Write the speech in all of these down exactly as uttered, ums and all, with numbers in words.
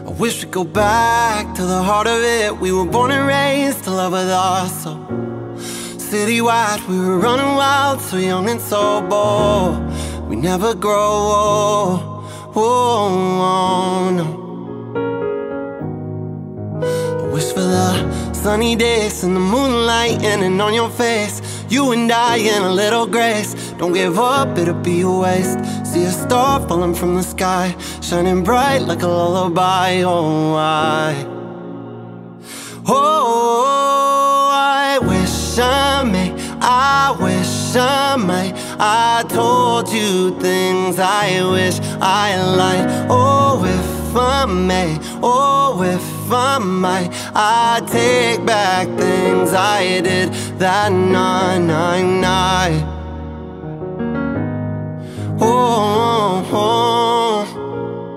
I wish we'd go back to the heart of it. We were born and raised to love with our soul. Citywide, we were running wild, so young and so bold. We never grow old. Oh, no. I wish for the sunny days and the moonlight in and on your face. You and I in a little grace. Don't give up, it'll be a waste. See a star falling from the sky, shining bright like a lullaby. Oh, I Oh, I wish I may, I wish I may. I told you things I wish I lied. Oh, if I may, oh, if I might, I take back things I did that night, night, night. Oh, oh, oh.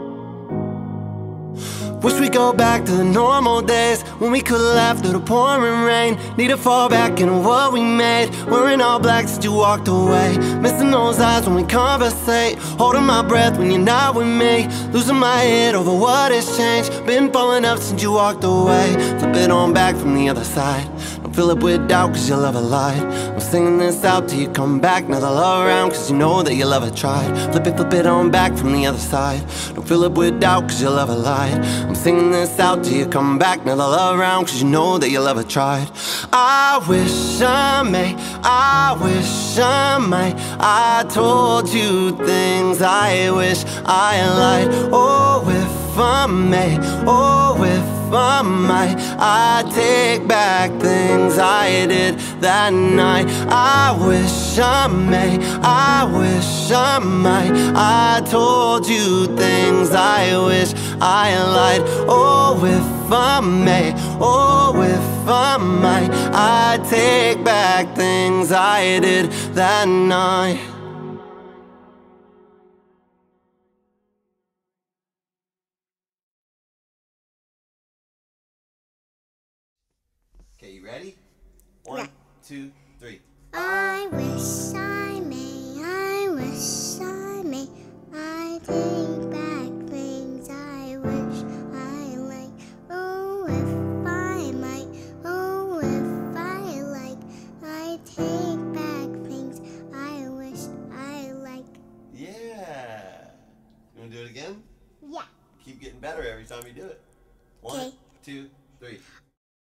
Wish we go back to the normal days when we could laugh through the pouring rain. Need to fall back into what we made. Wearing all black since you walked away. Missing those eyes when we conversate. Holding my breath when you're not with me. Losing my head over what has changed. Been falling up since you walked away. Flip it on back from the other side. Don't fill it with doubt cause your lover lied. I'm singing this out till you come back. Another love around cause you know that your lover tried. Flip it, flip it on back from the other side. Don't fill it with doubt cause your lover lied. I'm singing this out till you come back. Another love around cause you know that your lover tried. I wish I may, I wish I might. I told you things I wish I lied. Oh, if I may, oh, if I might, I take back things I did that night. I wish I may, I wish I might. I told you things I wish I lied. Oh, if I may, oh, if I might, I take back things I did that night. Okay, you ready? One, yeah. two, three. I wish I may, I wish I may, I take back things I wish I like. Oh, if I might, oh, if I like, I take back things I wish I like. Yeah. You want to do it again? Yeah. Keep getting better every time you do it. One, okay. two, three.